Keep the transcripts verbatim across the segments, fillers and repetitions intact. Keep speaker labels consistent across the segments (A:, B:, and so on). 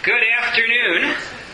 A: Good afternoon,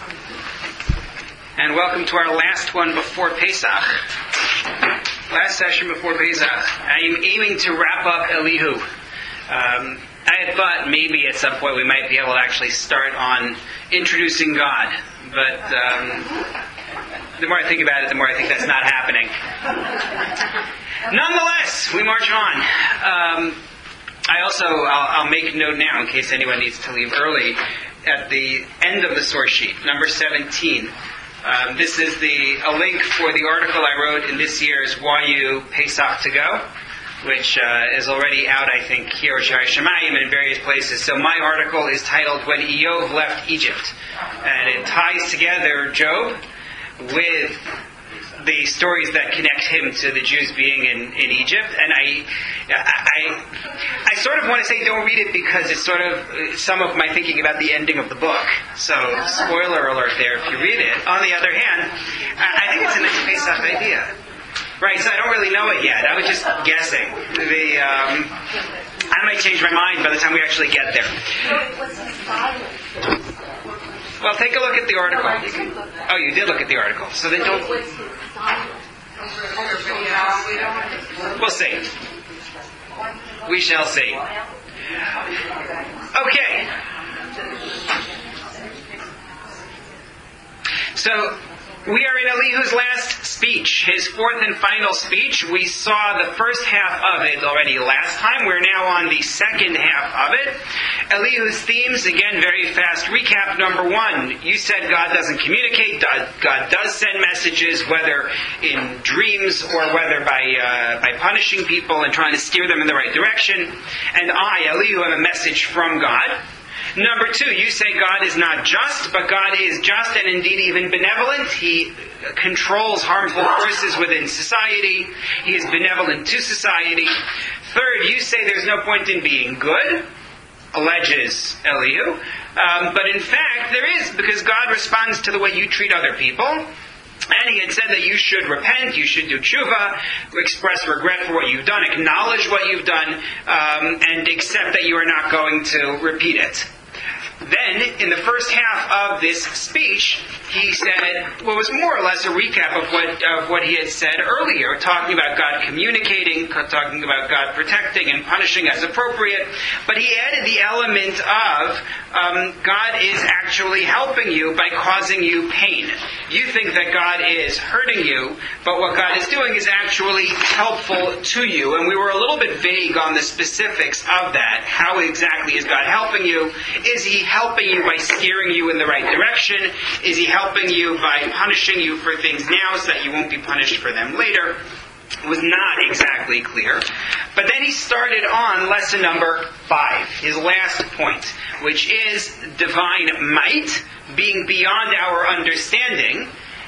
A: and welcome to our last one before Pesach. Last session before Pesach. I am aiming to wrap up Elihu. Um, I had thought maybe at some point we might be able to actually start on introducing God, but um, the more I think about it, the more I think that's not happening. Nonetheless, we march on. Um, I also, I'll, I'll make note now in case anyone needs to leave early, at the end of the source sheet, number seventeen. Um, this is the a link for the article I wrote in this year's Y U Pesach to Go, which uh, is already out, I think, here at Shari Shemayim and in various places. So my article is titled When Iyov Left Egypt, and it ties together Job with the stories that connect him to the Jews being in, in Egypt. And I, I I sort of want to say don't read it because it's sort of some of my thinking about the ending of the book. So, spoiler alert there if you read it. On the other hand, I think it's a nice Pesach idea. Right, so I don't really know it yet. I was just guessing. The um, I might change my mind by the time we actually get there. Well, take a look at the article. You can, oh, you did look at the article. So then don't... We'll see. We shall see. Okay. So, we are in Elihu's last speech, his fourth and final speech. We saw the first half of it already last time. We're now on the second half of it. Elihu's themes, again, very fast recap. Number one, you said God doesn't communicate. God does send messages, whether in dreams or whether by uh, by punishing people and trying to steer them in the right direction. And I, Elihu, am a message from God. Number two, you say God is not just, but God is just and indeed even benevolent. He controls harmful forces within society. He is benevolent to society. Third, you say there's no point in being good, alleges Elihu. Um, but in fact, there is, because God responds to the way you treat other people. And he had said that you should repent, you should do tshuva, express regret for what you've done, acknowledge what you've done, um, and accept that you are not going to repeat it. Then, in the first half of this speech, he said what was more or less a recap of what of what he had said earlier, talking about God communicating, talking about God protecting and punishing as appropriate. But he added the element of um, God is actually helping you by causing you pain. You think that God is hurting you, but what God is doing is actually helpful to you. And we were a little bit vague on the specifics of that. How exactly is God helping you? Is he helping you by steering you in the right direction? Is he helping you by punishing you for things now so that you won't be punished for them later? It was not exactly clear. But then he started on lesson number five, his last point, which is divine might, being beyond our understanding,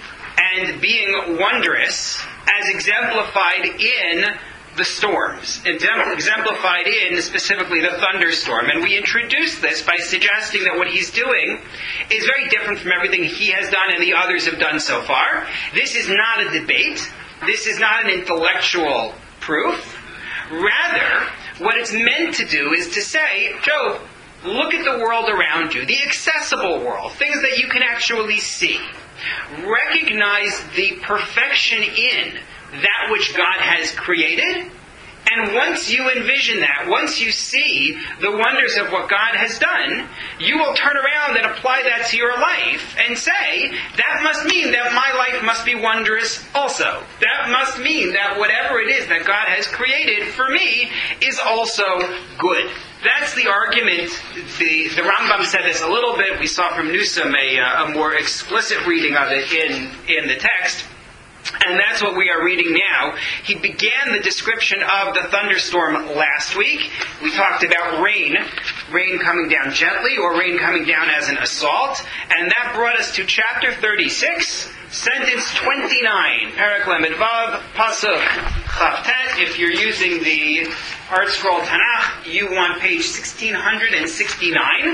A: and being wondrous, as exemplified in the storms, exemplified in specifically the thunderstorm. And we introduced this by suggesting that what he's doing is very different from everything he has done and the others have done so far. This is not a debate. This is not an intellectual proof. Rather, what it's meant to do is to say, Job, look at the world around you, the accessible world, things that you can actually see. Recognize the perfection in that which God has created. And once you envision that, once you see the wonders of what God has done, you will turn around and apply that to your life and say, that must mean that my life must be wondrous also. That must mean that whatever it is that God has created for me is also good. That's the argument. The, the Rambam said this a little bit. We saw from Nusum a, a more explicit reading of it in, in the text. And that's what we are reading now. He began the description of the thunderstorm last week. We talked about rain, rain coming down gently, or rain coming down as an assault. And that brought us to chapter thirty-six, sentence twenty-nine. Perek Lamed Vav, Pasuk Chavtet. If you're using the Art Scroll Tanakh, you want page sixteen sixty-nine.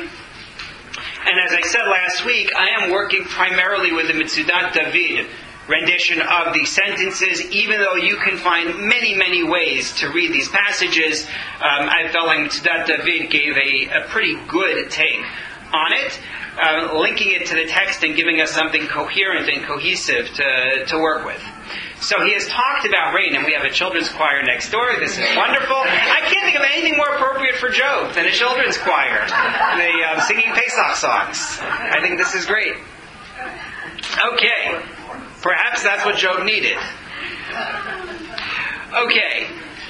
A: And as I said last week, I am working primarily with the Mitzudat David rendition of the sentences, even though you can find many, many ways to read these passages. Um, I felt like Mitzudat David gave a, a pretty good take on it, uh, linking it to the text and giving us something coherent and cohesive to, to work with. So he has talked about rain, and we have a children's choir next door. This is wonderful. I can't think of anything more appropriate for Job than a children's choir. The um, singing Pesach songs. I think this is great. Okay. Perhaps that's what Job needed. Okay.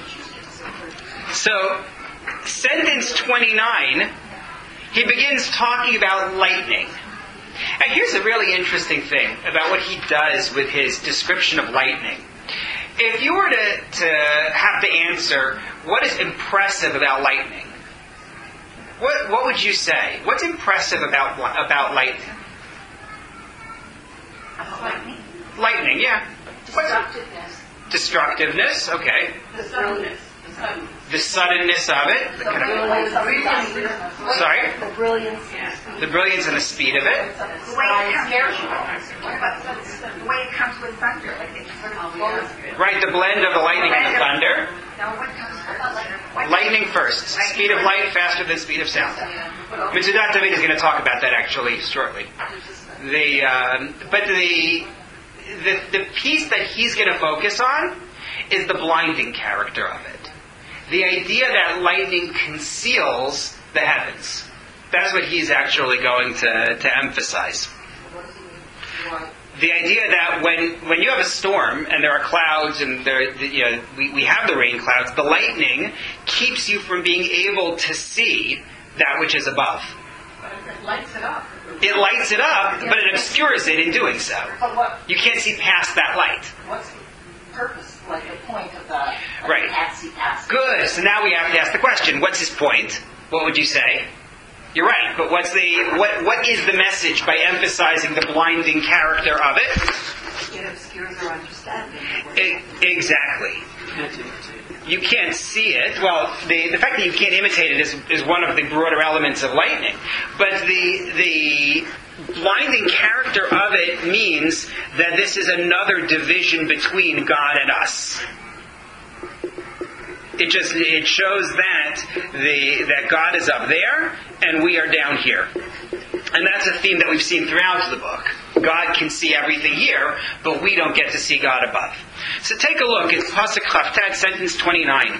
A: So, sentence twenty-nine, he begins talking about lightning. And here's a really interesting thing about what he does with his description of lightning. If you were to, to have to answer, what is impressive about lightning? What what would you say? What's impressive about about lightning?
B: Lightning?
A: Lightning, yeah.
B: Destructiveness.
A: Destructiveness, okay.
B: The suddenness. The suddenness.
A: The suddenness of it. The kind of, sorry?
B: The brilliance.
A: The brilliance and the speed of it.
C: The way it comes, the way it comes with thunder. Like it's sort of
A: Right, the blend of the lightning and the thunder.
C: Now what comes first?
A: Lightning first. Speed of light faster than speed of sound. Mitzudat David is going to talk about that actually shortly. The um, but the, the the piece that he's going to focus on is the blinding character of it. The idea that lightning conceals the heavens. That's what he's actually going to, to emphasize. The idea that when, when you have a storm and there are clouds and there, you know, we, we have the rain clouds, the lightning keeps you from being able to see that which is above.
B: It lights it up.
A: It lights it up, but it obscures it in doing so.
B: But what?
A: You can't see past that light.
B: What's the purpose, like the point of that? Like
A: Right.
B: Patsy, patsy.
A: Good. So now we have to ask the question: what's his point? What would you say? You're right, but what's the what? What is the message by emphasizing the blinding character of it?
C: It obscures our understanding.
A: E- exactly. You can't see it. Well, the the fact that you can't imitate it is is one of the broader elements of lightning. But the the blinding character of it means that this is another division between God and us. It just it shows that the that God is up there and we are down here. And that's a theme that we've seen throughout the book. God can see everything here, but we don't get to see God above. So take a look. It's Pasuk Chavtet, sentence twenty-nine.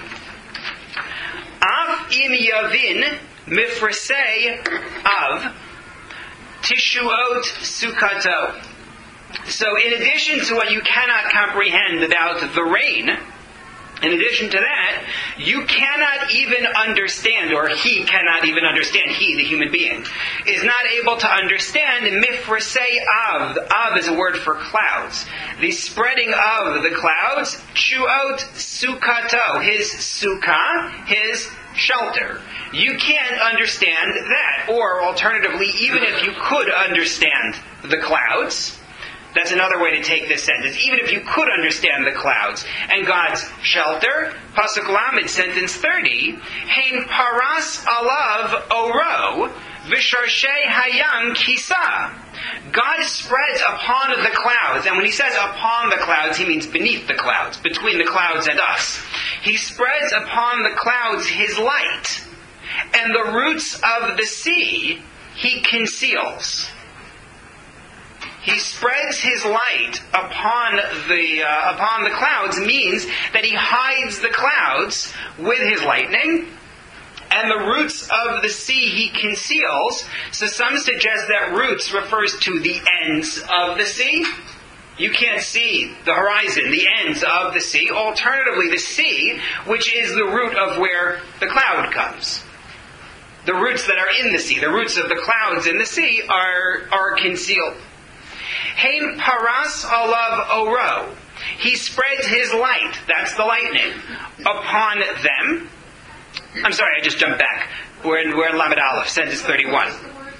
A: Av im yavin mifrasei av tishuot sukkato. So in addition to what you cannot comprehend about the rain, in addition to that, you cannot even understand, or he cannot even understand, he, the human being, is not able to understand mifrasei av. Av is a word for clouds. The spreading of the clouds, chuot sukkato, his sukkah, his shelter. You can't understand that. Or alternatively, even if you could understand the clouds, that's another way to take this sentence. Even if you could understand the clouds and God's shelter, Pasuk Lamed, sentence thirty, Hein paras alav oro, visharshei hayam kisa. God spreads upon the clouds, and when he says upon the clouds, he means beneath the clouds, between the clouds and us. He spreads upon the clouds his light, and the roots of the sea he conceals. He spreads his light upon the uh, upon the clouds means that he hides the clouds with his lightning, and the roots of the sea he conceals. So some suggest that roots refers to the ends of the sea. You can't see the horizon, the ends of the sea. Alternatively, the sea, which is the root of where the cloud comes. The roots that are in the sea, the roots of the clouds in the sea are are concealed. Hein paras alav oro. He spreads his light, that's the lightning, upon them. I'm sorry, I just jumped back. We're in, we're in Lamed Aleph, sentence thirty-one.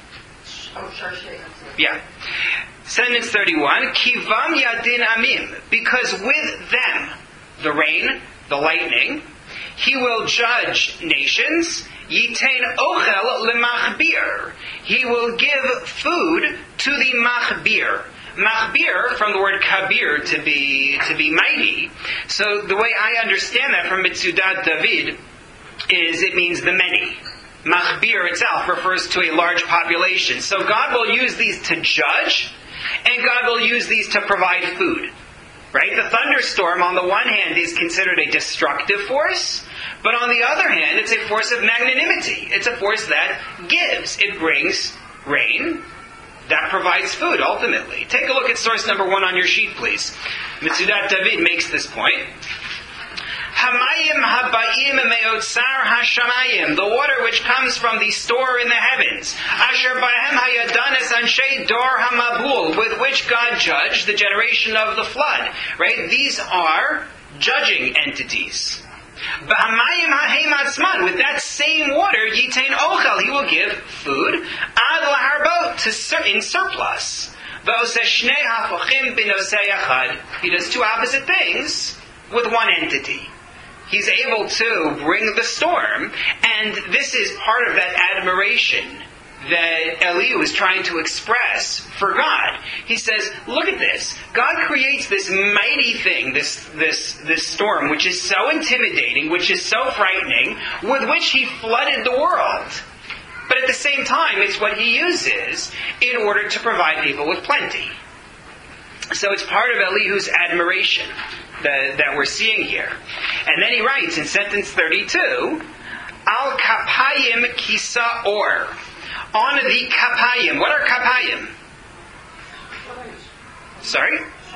A: Yeah. Sentence thirty-one. Kivam yadin amim. Because with them, the rain, the lightning, he will judge nations. Yitain ochel lemachbir. He will give food to the machbir. Machbir, from the word kabir, to be to be mighty. So the way I understand that from Mitzudat David is it means the many. Machbir itself refers to a large population. So God will use these to judge, and God will use these to provide food. Right? The thunderstorm, on the one hand, is considered a destructive force, but on the other hand, it's a force of magnanimity. It's a force that gives. It brings rain that provides food, ultimately. Take a look at source number one on your sheet, please. Mitzudat David makes this point. Hamayim habayim me'otzar hashamayim, the water which comes from the store in the heavens. Asher bahem hayadanis anshe dor hamabul, with which God judged the generation of the flood. Right? These are judging entities. B'hamayim hahem atzman, with that same water, yitain ochel, he will give food, ad laharbot, to sur- in surplus. V'oseh shnei hafochim b'nosei achad, he does two opposite things with one entity. He's able to bring the storm, and this is part of that admiration that Elihu is trying to express for God. He says, look at this. God creates this mighty thing, this, this, this storm, which is so intimidating, which is so frightening, with which he flooded the world. But at the same time, it's what he uses in order to provide people with plenty. So it's part of Elihu's admiration that, that we're seeing here. And then he writes in sentence thirty-two, Al kapayim kisa or. On the kapayim. What are kapayim? Sorry?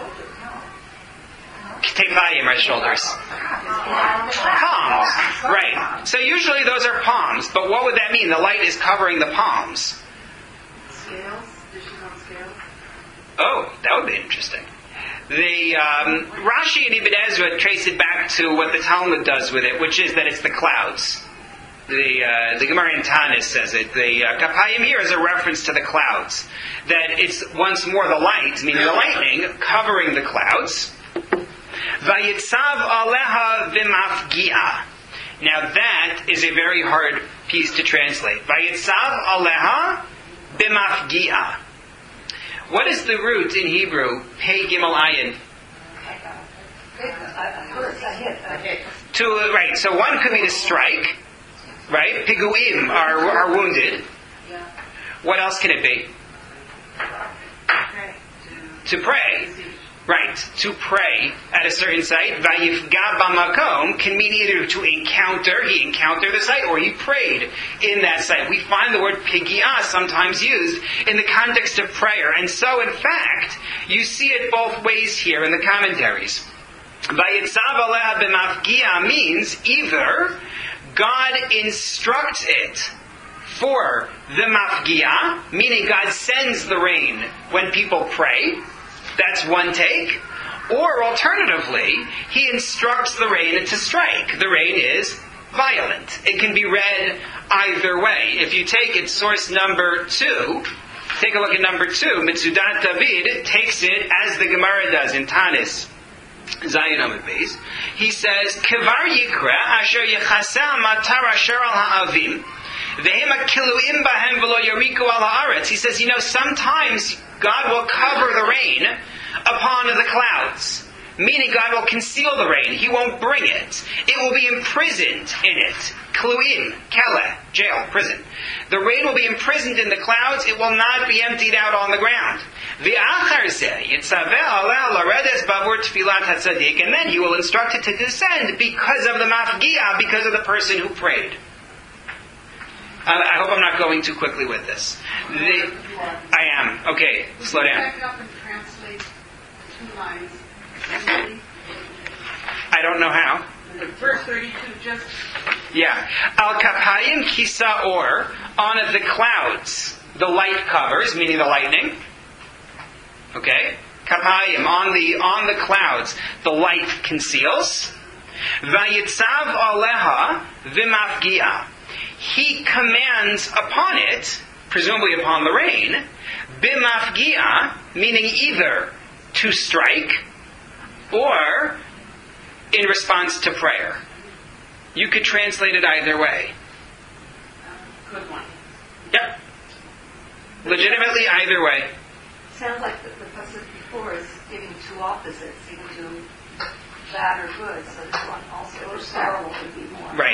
A: Tefayim are shoulders. Palms. Right. So usually those are palms, but what would that mean? The light is covering the palms.
B: Scales? Dishes on scales?
A: Oh, that would be interesting. The um, Rashi and Ibn Ezra trace it back to what the Talmud does with it, which is that it's the clouds. The uh, the Gemara in Tanis says it. The uh, Kapayim here is a reference to the clouds. That it's once more the light, meaning the lightning, covering the clouds. Vayitzav aleha v'mafgi'a. Now that is a very hard piece to translate. Vayitzav aleha v'mafgi'a. What is the root in Hebrew? Pei Gimel Ayin. To right. So one could be to strike. Right? Piguim are are wounded. What else can it be? To pray. Right. To pray at a certain site. Vayifga b'makom can mean either to encounter, he encountered the site, or he prayed in that site. We find the word pigia sometimes used in the context of prayer. And so, in fact, you see it both ways here in the commentaries. Vayitzav aleha b'mafgia means either God instructs it for the mafgia, meaning God sends the rain when people pray. That's one take. Or alternatively, he instructs the rain to strike. The rain is violent. It can be read either way. If you take it, source number two, take a look at number two. Mitzudat David takes it as the Gemara does in Tanis, Zayin Amud Beis. He says, Kevar Yikra asher yechaseh matar asher al ha'avim vehem akiluim bahem v'lo yariku al ha'aretz. He says, you know, sometimes God will cover the rain upon the clouds. Meaning God will conceal the rain. He won't bring it. It will be imprisoned in it. Kluim, kele, jail, prison. The rain will be imprisoned in the clouds. It will not be emptied out on the ground. And then he will instruct it to descend because of the mafgia, because of the person who prayed. I hope I'm not going too quickly with this. The, I am. Okay, slow down.
B: Back up and translate two lines.
A: I don't know how.
B: Verse thirty-two, just...
A: Yeah. Al kapayim kisa or, on the clouds, the light covers, meaning the lightning. Okay? Kapayim, on the, on the clouds, the light conceals. Vayitzav aleha v'mafgia. He commands upon it, presumably upon the rain, b'mafgia, meaning either to strike or in response to prayer. You could translate it either way.
B: Good one.
A: Yep. Legitimately either way.
D: Sounds like the, the passage before is giving two opposites, either to bad or good. So this one also, or sorrow would be more.
A: Right.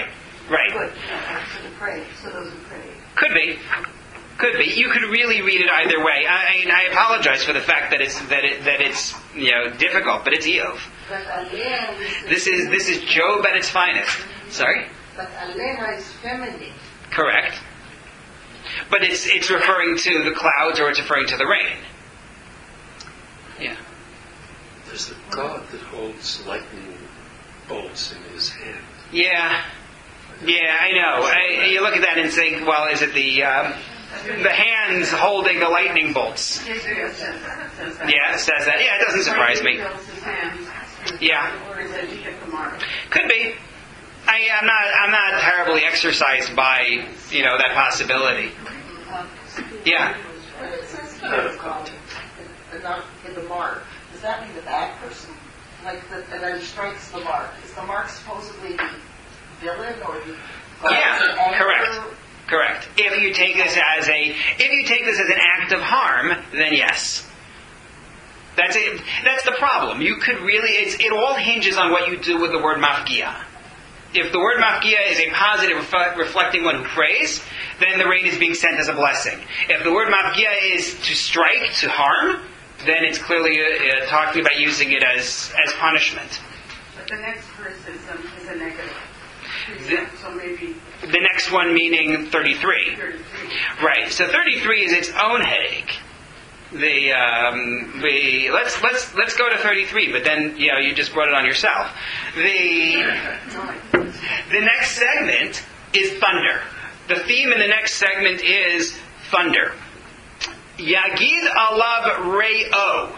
A: Right.
D: Good, you know, for the pray, so those who pray.
A: Could be. Could be. You could really read it either way. I, I mean, I apologize for the fact that it's that it that it's you know difficult, but it's Eov.
D: But Aleha is...
A: This is this is Job at its finest. Sorry?
D: But Aleha is feminine.
A: Correct. But it's it's referring to the clouds or it's referring to the rain. Yeah.
E: There's a God that holds lightning bolts in his hand.
A: Yeah. Yeah, I know. I, you look at that and think, well, is it the um, the hands holding the lightning bolts? Yeah, it says that. Yeah, it doesn't surprise me. Yeah. Could be. I, I'm not. I'm not terribly exercised by you know that possibility. Yeah.
D: But it says here, um, not in the mark. Does that mean the bad person? Like, the, and then he strikes the mark. Is the mark supposedly the villain or the?
A: Yeah. Correct. Correct. If you take this as a, if you take this as an act of harm, then yes. That's it. That's the problem. You could really. It's, it all hinges on what you do with the word mafkia. If the word mafkia is a positive reflect, reflecting one who prays, then the rain is being sent as a blessing. If the word mafkia is to strike, to harm, then it's clearly uh, uh, talking about using it as, as punishment.
B: But the next verse is, um, is a negative.
A: The,
B: so maybe
A: the next one meaning thirty-three.
B: thirty-three.
A: Right. So thirty-three is its own headache. The um, the let's let's let's go to thirty-three, but then you know you just brought it on yourself. The the next segment is thunder. The theme in the next segment is thunder. Yagid alav re'o.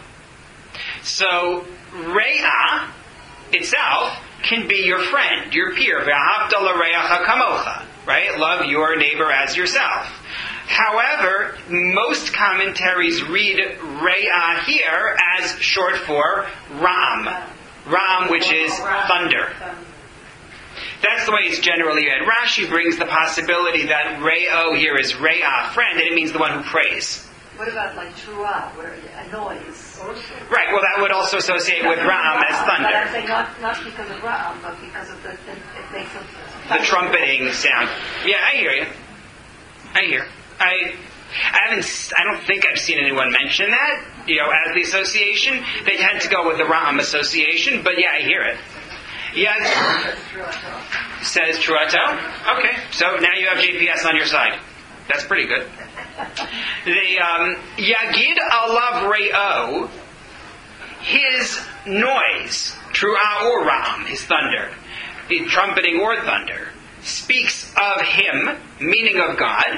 A: So re'ah itself can be your friend, your peer. V'ahavta l're'acha kamocha. Right? Love your neighbor as yourself. However, most commentaries read re'ah here as short for ram. Ram, which is thunder. That's the way it's generally read. Rashi brings the possibility that re'o here is re'ah, friend, and it means the one who prays.
D: What about like truah, where a noise?
A: Right, well that would also associate with ram as thunder.
D: But I'm saying not, not because of ram, but because of the, it, it makes a...
A: The trumpeting sound. Yeah, I hear you. I hear. I I haven't. I don't think I've seen anyone mention that. You know, as the association, they tend to go with the Ram association. But yeah, I hear it. Yeah, says Truato. Okay, so now you have J P S on your side. That's pretty good. The um, Yagid alav re'o, his noise, Truah or Ram, his thunder, the trumpeting or thunder, speaks of him, meaning of God.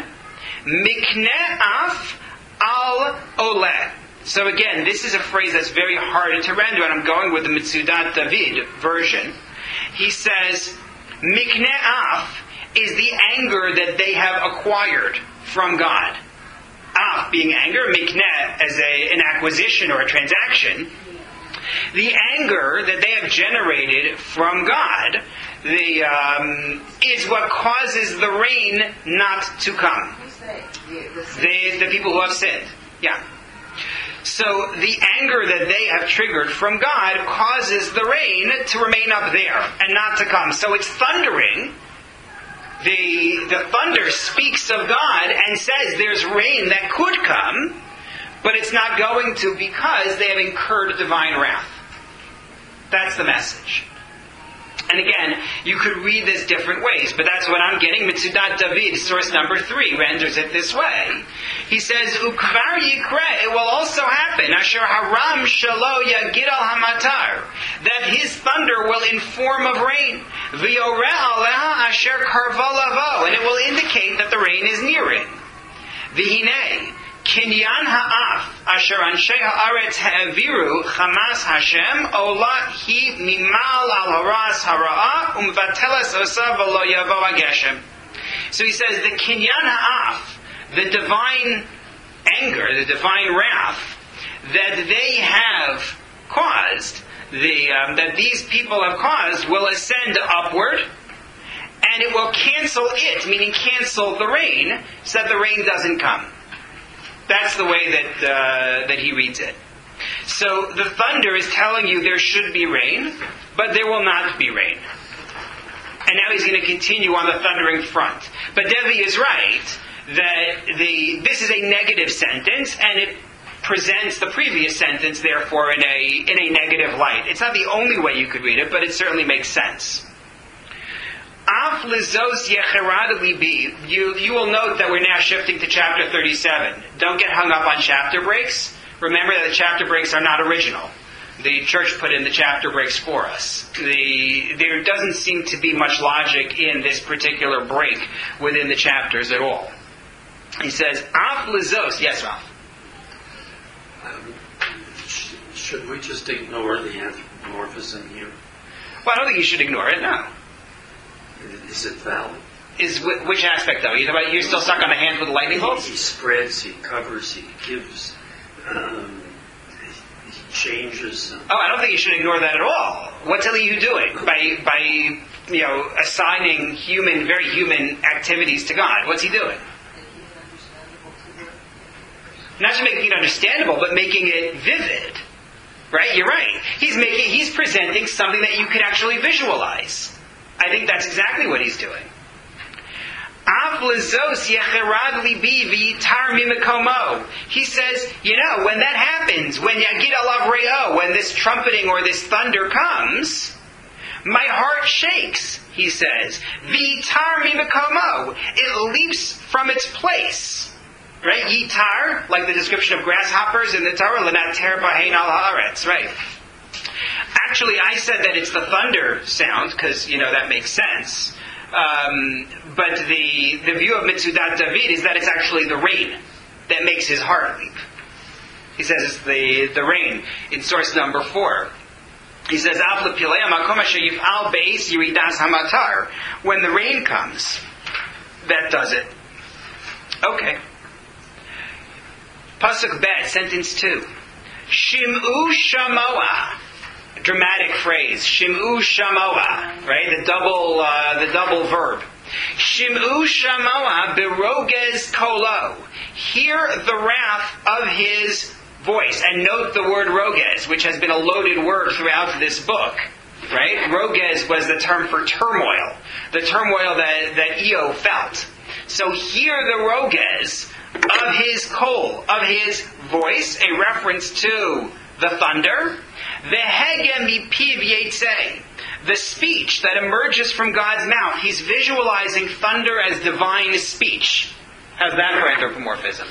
A: Mikne'af al oleh. So again, this is a phrase that's very hard to render, and I'm going with the Mitzudat David version. He says, Mikne'af is the anger that they have acquired from God. Af being anger, Mikne as a, an acquisition or a transaction. The anger that they have generated from God the, um, is what causes the rain not to come. The, the people who have sinned. Yeah. So the anger that they have triggered from God causes the rain to remain up there and not to come. So it's thundering. The, the thunder speaks of God and says there's rain that could come, but it's not going to because they have incurred divine wrath. That's the message. And again, you could read this different ways, but that's what I'm getting. Mitzudat David, source number three, renders it this way. He says, Ukvar yikre, it will also happen, Asher haram shalo yagid al hamatar, that his thunder will inform of rain. V'yoreh aleha asher karva lavo, and it will indicate that the rain is nearing. V'hinei, Kinyan ha'af asher anshei ha'aretz ha'aviru chamas Hashem ola hi mimal al haras hara'ah umvateles osav v'lo yavo hageshem. So he says the kinyan ha'af, the divine anger, the divine wrath that they have caused, the um, that these people have caused, will ascend upward, and it will cancel it, meaning cancel the rain, so that the rain doesn't come. That's the way that uh, that he reads it. So the thunder is telling you there should be rain, but there will not be rain. And now he's going to continue on the thundering front. But Devi is right that the this is a negative sentence, and it presents the previous sentence, therefore, in a in a negative light. It's not the only way you could read it, but it certainly makes sense. Af lizos yecherad libi. You you will note that we're now shifting to chapter thirty-seven. Don't get hung up on chapter breaks. Remember that the chapter breaks are not original. The church put in the chapter breaks for us. The, there doesn't seem to be much logic in this particular break within the chapters at all. He says, Af lizos. Yes, Ralph?
E: Um, sh- should we just ignore the anthropomorphism here?
A: Well, I don't think you should ignore it, no.
E: Is it valid?
A: Is wh- Which aspect, though? You're, you're still stuck on the hand with the lightning bolts?
E: He spreads, he covers, he gives, um, he changes. Um,
A: Oh, I don't think you should ignore that at all. What's Elihu doing? By, by you know, assigning human, very human activities to God. What's he doing? Not just making it understandable, but making it vivid. Right? You're right. He's making, he's presenting something that you could actually visualize. I think that's exactly what he's doing. He says, you know, when that happens, when Yagid alav re'o, when this trumpeting or this thunder comes, my heart shakes, he says. Vitar mimikomo. It leaps from its place. Right? Yitar, like the description of grasshoppers in the Torah, l'nater b'hein al haaretz. Right. Actually, I said that it's the thunder sound, because, you know, that makes sense. Um, but the the view of Mitzudat David is that it's actually the rain that makes his heart leap. He says it's the, the rain in source number four. He says, when the rain comes, that does it. Okay. Pasuk Bet, sentence two. Shim'u shamoa. Dramatic phrase. Shim'u shamoa. Right? The double, uh, the double verb. Shim'u shamoa birogez kolo. Hear the wrath of his voice. And note the word rogez, which has been a loaded word throughout this book. Right? Rogez was the term for turmoil. The turmoil that, that Eo felt. So hear the rogez of his kol, of his voice, a reference to the thunder. Vehege mipiv yetzeh, the speech that emerges from God's mouth. He's visualizing thunder as divine speech. How's that for anthropomorphism?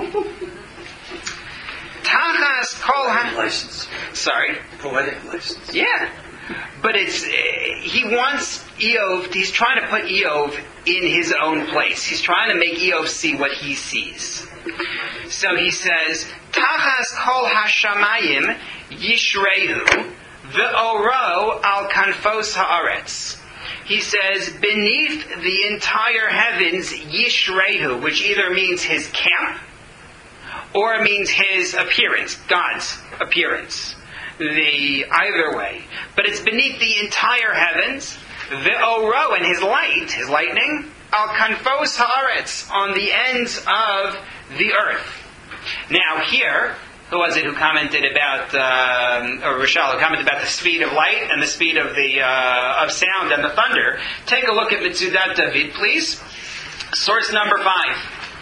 A: Tachas kol ha...
E: License.
A: Sorry?
E: Poetic license.
A: Yeah. But it's, uh, he wants Eov, he's trying to put Eov in his own place. He's trying to make Eov see what he sees. So he says, Tachas kol hashamayim yishrehu v'oro al kanfos haaretz. He says, beneath the entire heavens yishrehu, which either means his camp, or means his appearance, God's appearance. The either way. But it's beneath the entire heavens, the oro, and his light, his lightning, al kanfos haaretz, on the ends of the earth. Now here, who was it who commented about, um, or Rishal, who commented about the speed of light and the speed of the uh, of sound and the thunder? Take a look at Mitzudat David, please. Source number five.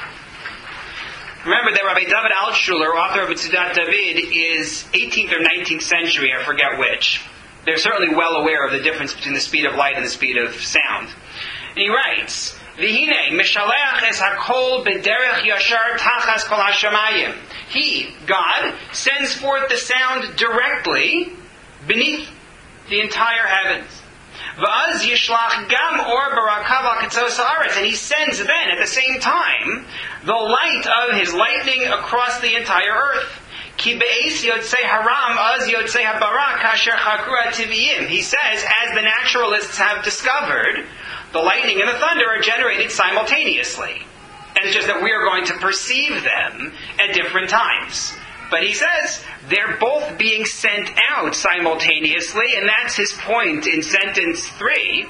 A: Remember that Rabbi David Altshuler, author of Mitzudat David, is eighteenth or nineteenth century, I forget which. They're certainly well aware of the difference between the speed of light and the speed of sound. And he writes, V'hine, mishalech es hakol b'derech yashar tachas kol hashamayim. He, God, sends forth the sound directly beneath the entire heavens. V'az yishlach gam or barakav al katzos haaretz. And he sends then, at the same time, the light of his lightning across the entire earth. Ki be'es yotzei haram az yotzei habarak kasher chakru ativiyim. He says, as the naturalists have discovered, the lightning and the thunder are generated simultaneously. And it's just that we are going to perceive them at different times. But he says, they're both being sent out simultaneously, and that's his point in sentence three,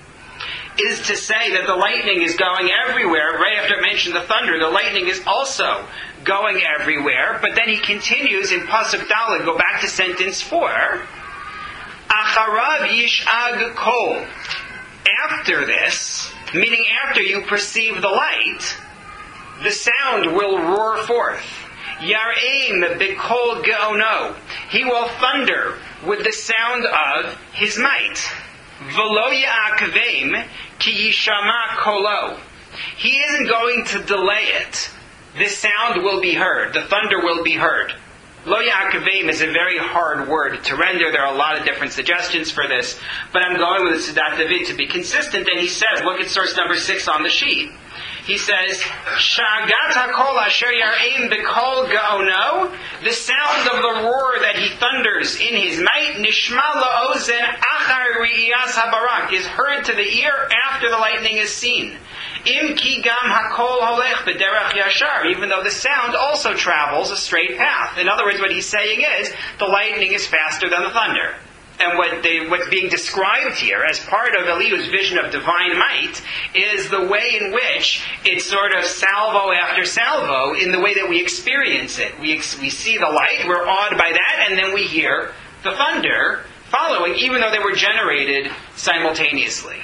A: is to say that the lightning is going everywhere. Right after it mentioned the thunder, the lightning is also going everywhere. But then he continues in Pasuk Daled, go back to sentence four, Acharav yish'ag kol. after this, meaning after you perceive the light, the sound will roar forth. Yar'eim b'kol ge'ono. He will thunder with the sound of his might. V'lo ya'akveim ki yishama kolo. He isn't going to delay it. The sound will be heard. The thunder will be heard. Lo ya'akveim is a very hard word to render. There are a lot of different suggestions for this. But I'm going with the Sadat David to be consistent. And he says, look at source number six on the sheet. He says, Sha'agat HaKol asher yar'eim b'kol ga'ono, the sound of the roar that he thunders in his might, nishma la'ozen achar ri'iyas habarak, is heard to the ear after the lightning is seen. Im ki gam HaKol holech b'derech yashar, even though the sound also travels a straight path. In other words, what he's saying is, the lightning is faster than the thunder. And what they, what's being described here as part of Elihu's vision of divine might is the way in which it's sort of salvo after salvo in the way that we experience it. We, ex- we see the light, we're awed by that, and then we hear the thunder following, even though they were generated simultaneously.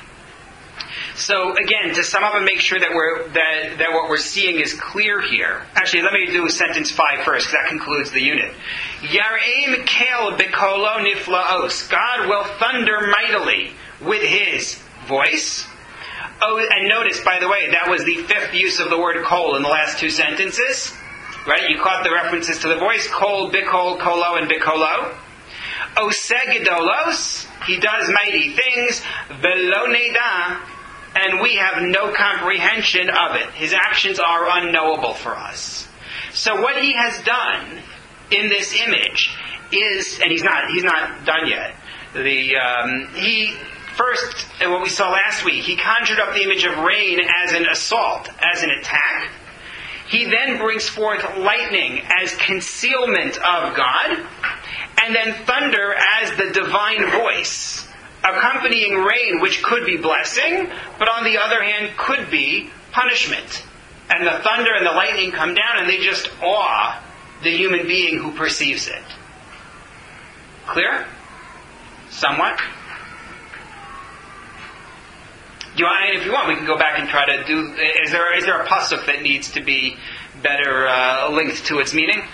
A: So again, to sum up and make sure that we're that, that what we're seeing is clear here. Actually, let me do sentence five first, because that concludes the unit. Yar'eim kel b'kolo niflaos. God will thunder mightily with His voice. Oh, and notice, by the way, that was the fifth use of the word kol in the last two sentences. Right? You caught the references to the voice. Kol, bikol, kolo, and bikolo. Osegedolos. He does mighty things. Velo neda. And we have no comprehension of it. His actions are unknowable for us. So what he has done in this image is, and he's not he's not done yet. The um, he first, and what we saw last week, he conjured up the image of rain as an assault, as an attack. He then brings forth lightning as concealment of God, and then thunder as the divine voice, accompanying rain, which could be blessing, but on the other hand could be punishment. And the thunder and the lightning come down and they just awe the human being who perceives it. Clear? Somewhat? Do you want, if you want, we can go back and try to do... Is there is there a pasuk that needs to be better uh, linked to its meaning?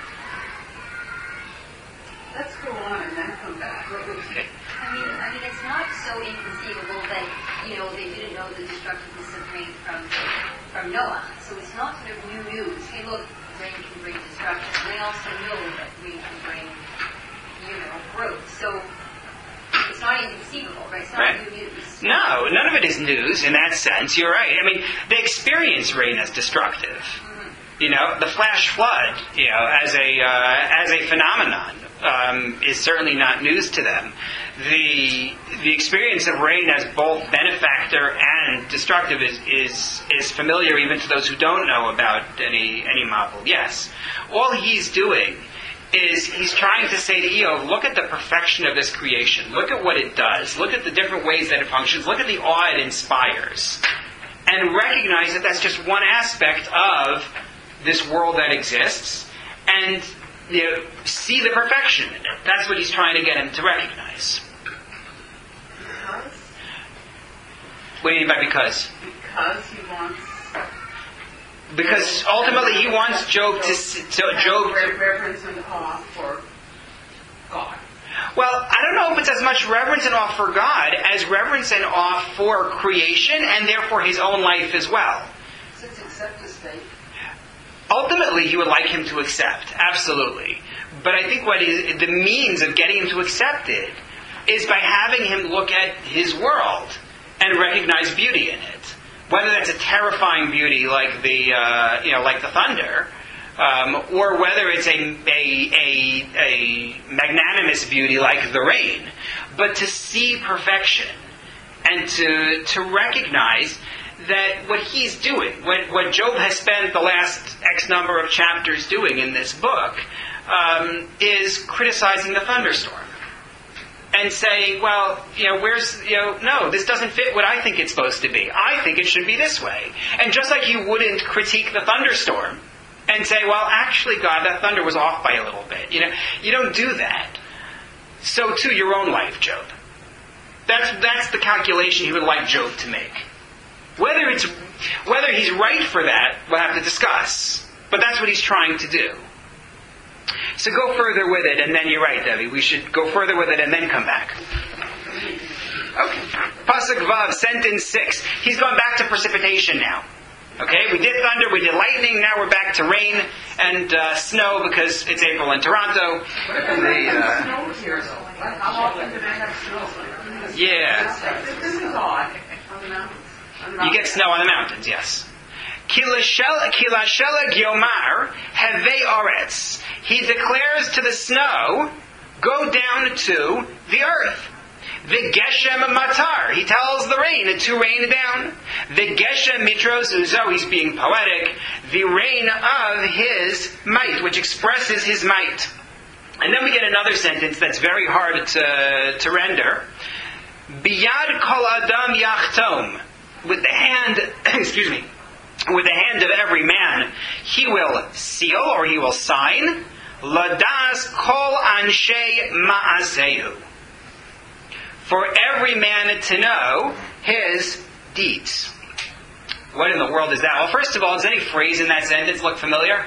B: Let's go on and then come back.
A: Okay.
F: I mean, I mean, it's not so inconceivable that, you know, they didn't know the destructiveness of rain from from Noah. So it's not sort of new news. Hey, look, rain can bring destruction. And they also know that rain can bring, you know, growth. So it's not inconceivable, right? It's not
A: Right.
F: new news.
A: No, none of it is news in that sense. You're right. I mean, they experience rain as destructive.
F: Mm-hmm.
A: You know, the flash flood, you know, as a uh, as a phenomenon, um, is certainly not news to them. The the experience of rain as both benefactor and destructive is is is familiar even to those who don't know about any any Mabul. Yes, all he's doing is he's trying to say to Eov, look at the perfection of this creation. Look at what it does. Look at the different ways that it functions. Look at the awe it inspires. And recognize that that's just one aspect of this world that exists. And you know, see the perfection in it. That's what he's trying to get him to recognize.
B: Because?
A: What do you mean by because?
B: Because he wants...
A: Because ultimately he wants Job to... to Job to,
B: reverence and awe for God.
A: well, I don't know if it's as much reverence and awe for God as reverence and awe for creation and therefore his own life as well.
D: So it's accept his fate.
A: Ultimately, he would like him to accept, absolutely. But I think what is, the means of getting him to accept it is by having him look at his world and recognize beauty in it. Whether that's a terrifying beauty like the, uh, you know, like the thunder, um, or whether it's a, a, a, a magnanimous beauty like the rain. But to see perfection and to to recognize that what he's doing, what, what Job has spent the last X number of chapters doing in this book, um, is criticizing the thunderstorm. And saying, well, you know, where's, you know, no, this doesn't fit what I think it's supposed to be. I think it should be this way. And just like you wouldn't critique the thunderstorm and say, well, actually, God, that thunder was off by a little bit. You know, you don't do that. So too, your own life, Job. That's that's the calculation he would like Job to make. Whether it's whether he's right for that, we'll have to discuss. But that's what he's trying to do. So go further with it, and then you're right, Debbie. We should go further with it and then come back. Okay. Pasuk Vav, sentence six. He's gone back to precipitation now. Okay, we did thunder, we did lightning, now we're back to rain and uh, snow because it's April in Toronto. The, uh,
B: Snow here, though. How often do they have snow?
A: yeah.
B: This is odd. On the mountains. On the
A: You get snow on the mountains, yes. Kilashela Gyomar Heve Oretz. He declares to the snow, go down to the earth. The Geshem Matar. He tells the rain to rain down. The Geshem Mitros Uzo. He's being poetic. The rain of his might, which expresses his might. And then we get another sentence that's very hard to, to render. Biyad kol adam yachtom. With the hand, excuse me, with the hand of every man, he will seal or he will sign. Ladas kol anshe ma'asehu. For every man to know his deeds. What in the world is that? Well, first of all, does any phrase in that sentence look familiar?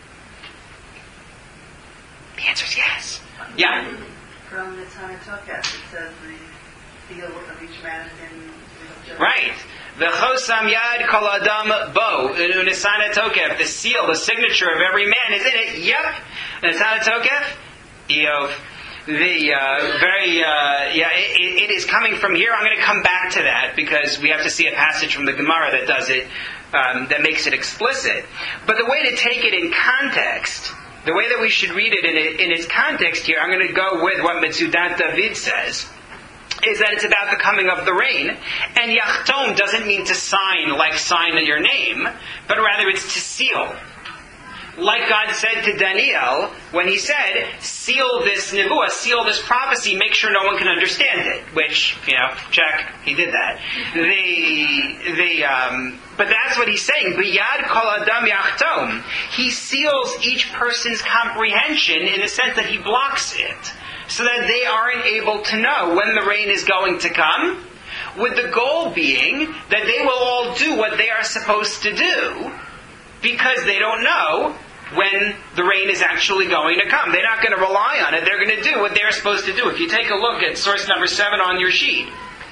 A: The answer is yes. Yeah.
B: From the Tanakh, it says the seal of each man in...
A: Right. The chosam yad kol adam bo unisana tokef. The seal, the signature of every man is in it. Yep. Unisana tokef. Eov. The uh, very uh, yeah, it, it is coming from here. I'm going to come back to that because we have to see a passage from the Gemara that does it, um, that makes it explicit. But the way to take it in context, the way that we should read it in, it, in its context here, I'm going to go with what Metzudat David says, is that it's about the coming of the rain. And Yachtom doesn't mean to sign like sign your name, but rather it's to seal. Like God said to Daniel when he said, seal this nevuah, seal this prophecy, make sure no one can understand it. Which, you know, check, he did that. The, the, um, but that's what he's saying. B'yad kol adam yachtom. He seals each person's comprehension in the sense that he blocks it, so that they aren't able to know when the rain is going to come, with the goal being that they will all do what they are supposed to do, because they don't know when the rain is actually going to come. They're not going to rely on it. They're going to do what they're supposed to do. If you take a look at source number seven on your sheet,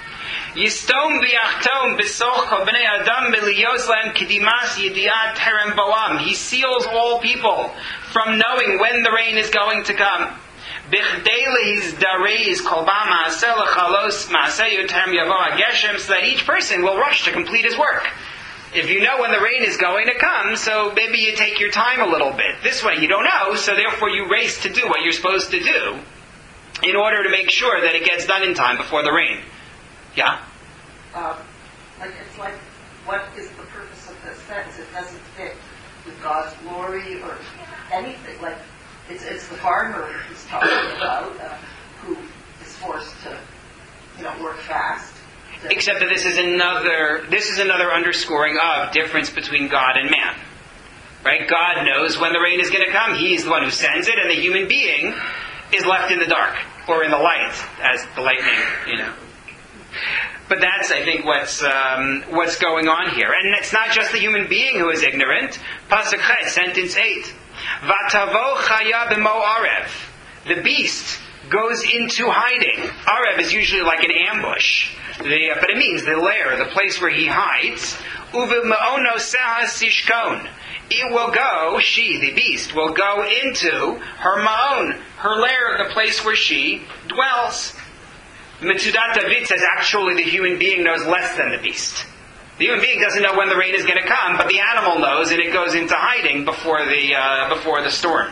A: Yistom v'yachtom b'socho b'nei adam b'liyos lahem k'dimas yediat terem boam. He seals all people from knowing when the rain is going to come. B'chdei lehizdariz kol ba ma'aseh lechalos ma'aseh yotem yavo hageshem, so that each person will rush to complete his work. If you know when the rain is going to come, so maybe you take your time a little bit. This way you don't know, so therefore you race to do what you're supposed to do in order to make sure that it gets done in time before the rain. Yeah?
D: Um, like it's like, what is the purpose of this sentence? It doesn't fit with God's glory or anything. Like, it's it's the farmer he's talking about uh, who is forced to, you know, work fast.
A: Except that this is another this is another underscoring of difference between God and man. Right? God knows when the rain is going to come. He's the one who sends it, and the human being is left in the dark or in the light, as the lightning, you know. But that's, I think, what's um, what's going on here. And it's not just the human being who is ignorant. Pasuk Chet, sentence eight. Vatavo chaya b'mo arev. The beast goes into hiding. Arev is usually like an ambush. The, uh, but it means the lair, the place where he hides. Uvu ma'ono sehas sishkon. It will go, she, the beast, will go into her ma'on, her lair, the place where she dwells. Metzudat David says actually the human being knows less than the beast. The human being doesn't know when the rain is going to come, but the animal knows, and it goes into hiding before the uh, before the storm.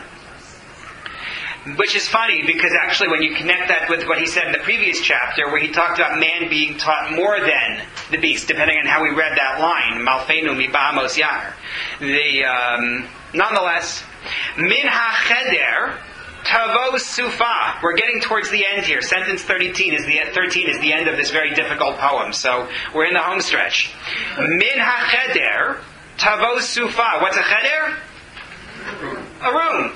A: Which is funny, because actually when you connect that with what he said in the previous chapter, where he talked about man being taught more than the beast, depending on how we read that line, Malfeinu mi ba'amos yar. The, um, nonetheless, min ha'cheder tavo sufa. We're getting towards the end here. Sentence thirteen is the thirteen is the end of this very difficult poem, so we're in the home stretch. Min ha'cheder tavo sufa. What's a cheder? A room.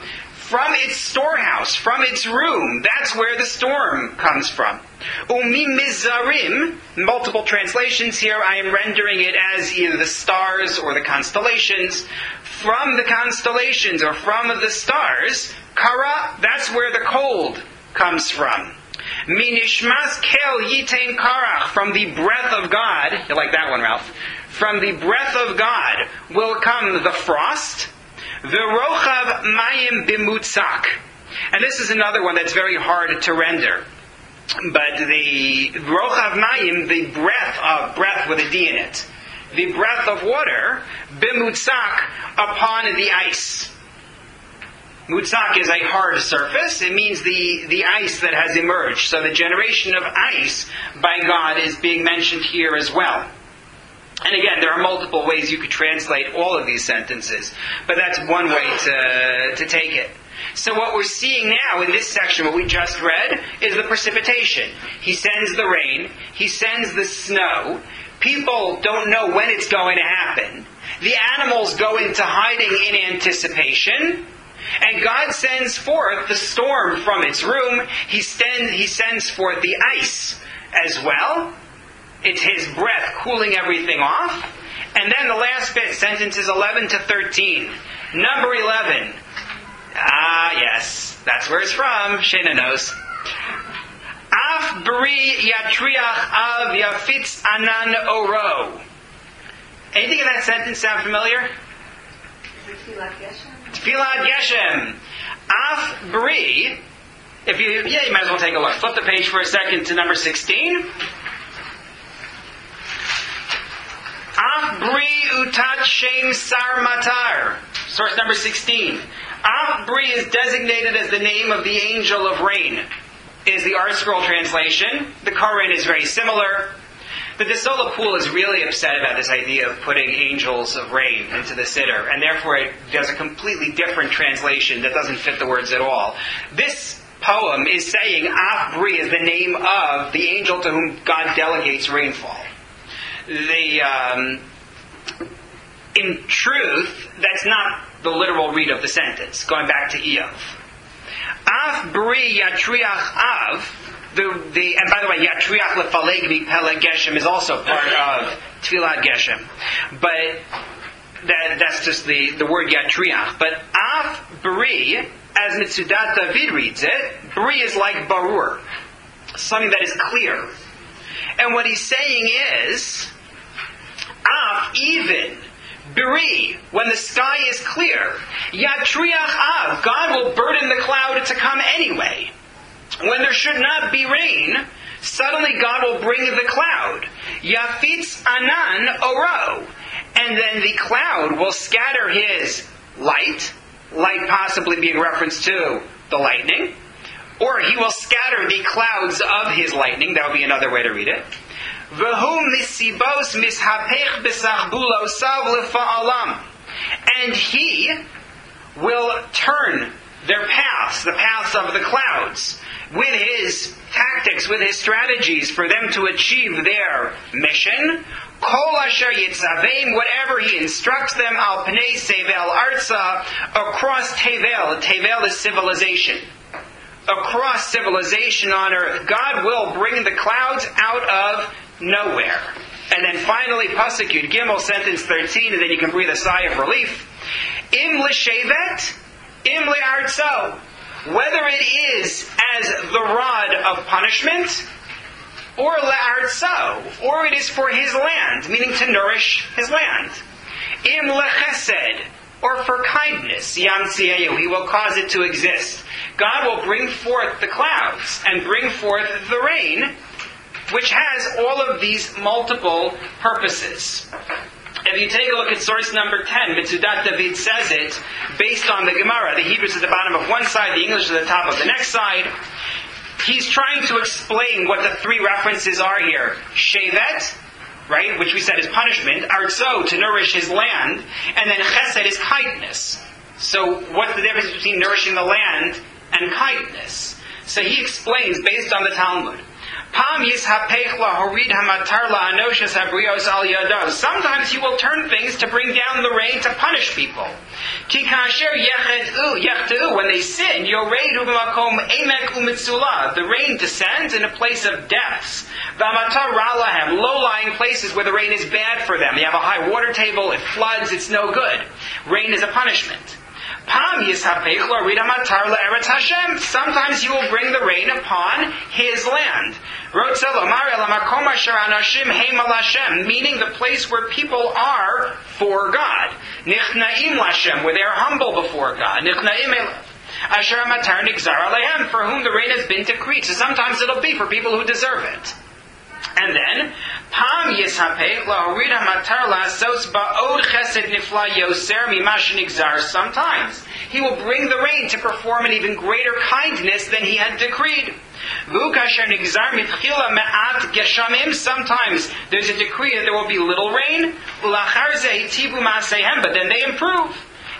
A: from its storehouse, from its room. That's where the storm comes from. Umi mizarim, multiple translations here, I am rendering it as either the stars or the constellations. From the constellations or from the stars, kara, that's where the cold comes from. Minishmas kel yitain karach, from the breath of God, you like that one, Ralph? From the breath of God will come the frost. V'rochav mayim bimutzak. And this is another one that's very hard to render. But the rochav mayim, the breath of, breath with a D in it, the breath of water, bimutzak, upon the ice. Mutzak is a hard surface. It means the, the ice that has emerged. So the generation of ice by God is being mentioned here as well. And again, there are multiple ways you could translate all of these sentences, but that's one way to, to take it. So what we're seeing now in this section, what we just read, is the precipitation. He sends the rain. He sends the snow. People don't know when it's going to happen. The animals go into hiding in anticipation. And God sends forth the storm from its room. He, stand, he sends forth the ice as well. It's His breath cooling everything off. And then the last bit, sentences eleven to thirteen. Number eleven. Ah, yes. That's where it's from. Shana knows. Af bri yatriach av yafitz anan oro. Anything in that sentence sound familiar? Tefillat Geshem. Af bri. If you, yeah, you might as well take a look. Flip the page for a second to number sixteen. Af bri utat shem sar matar. Source number sixteen. Af bri is designated as the name of the angel of rain. Is the Art Scroll translation. The Koran is very similar. The Desola Pool is really upset about this idea of putting angels of rain into the Siddur, and therefore it does a completely different translation that doesn't fit the words at all. This poem is saying Af bri is the name of the angel to whom God delegates rainfall. The, um, in truth, that's not the literal read of the sentence, going back to Eov. Af bri yatriach av. The, the, and by the way, Yatriach lefaleg mipele Geshem is also part of Tefillat Geshem. But that, that's just the, the word Yatriach. But Af bri, as Mitzudat David reads it, bri is like barur, something that is clear. And what he's saying is, Af, even, bri, when the sky is clear, Yatriach av, God will burden the cloud to come anyway. When there should not be rain, suddenly God will bring the cloud. Yafitz anan oro. And then the cloud will scatter His light, light possibly being reference to the lightning, or He will scatter the clouds of His lightning. That would be another way to read it. V'hu misibos mishapech b'sachbulo sav lefa'alam. And He will turn their paths, the paths of the clouds, with His tactics, with His strategies for them to achieve their mission. Kol asher yitzaveim, whatever He instructs them, al pnei sevel arza, across Tevel. Tevel is civilization. Across civilization on earth, God will bring the clouds out of nowhere. And then finally, Pasuk Yud Gimel, sentence thirteen, and then you can breathe a sigh of relief. Im l'shevet, im le'artzo. Whether it is as the rod of punishment, or le'artzo, or it is for His land, meaning to nourish His land. Im lechesed, or for kindness, yamtziehu, He will cause it to exist. God will bring forth the clouds, and bring forth the rain, which has all of these multiple purposes. If you take a look at source number ten, Mitzudat David says it, based on the Gemara, the Hebrews at the bottom of one side, the English at the top of the next side. He's trying to explain what the three references are here. Shevet, right, which we said is punishment. Artzo, to nourish his land. And then Chesed is kindness. So what's the difference between nourishing the land and kindness? So he explains, based on the Talmud, Pam yishapech lahorid hamatar la'anoshas habrios al yadav. Sometimes he will turn things to bring down the rain to punish people. Ki kasher yechedu, yechedu, when they sin, yoredu b'makom emek umitzula. The rain descends in a place of depths. V'amatar ra'lahem, low-lying places where the rain is bad for them. You have a high water table, it floods, it's no good. Rain is a punishment. Pam yishapech lahorid hamatar la'eretz Hashem. Sometimes he will bring the rain upon his land. Meaning the place where people are for God. Nichnaim lashem, where they are humble before God. Nichnaim elav. Asher matar nigzar alehem, for whom the rain has been decreed. So sometimes it'll be for people who deserve it. And then, Pam yishapech lahorid hamatar la'asos ba'od chesed nifla yoser mimash nigzar. Sometimes he will bring the rain to perform an even greater kindness than he had decreed. Sometimes there's a decree that there will be little rain, but then they improve.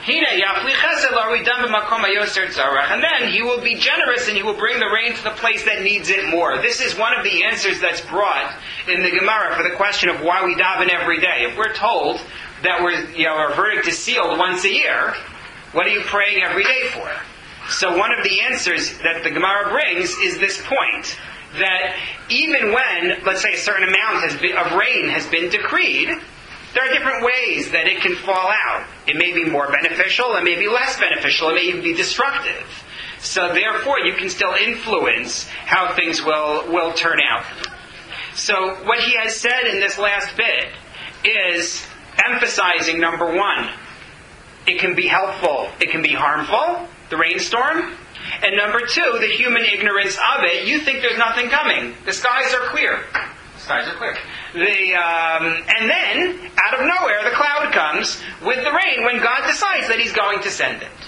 A: And then he will be generous and he will bring the rain to the place that needs it more. This is one of the answers that's brought in the Gemara for the question of why we daven every day. If we're told that we're, you know, our verdict is sealed once a year, what are you praying every day for? So one of the answers that the Gemara brings is this point, that even when, let's say, a certain amount has been, of rain has been decreed, there are different ways that it can fall out. It may be more beneficial, it may be less beneficial, it may even be destructive. So therefore, you can still influence how things will, will turn out. So what he has said in this last bit is emphasizing, number one, it can be helpful, it can be harmful, the rainstorm. And number two, the human ignorance of it. You think there's nothing coming. The skies are clear. The skies are clear. The, um, and then, out of nowhere, the cloud comes with the rain when God decides that He's going to send it.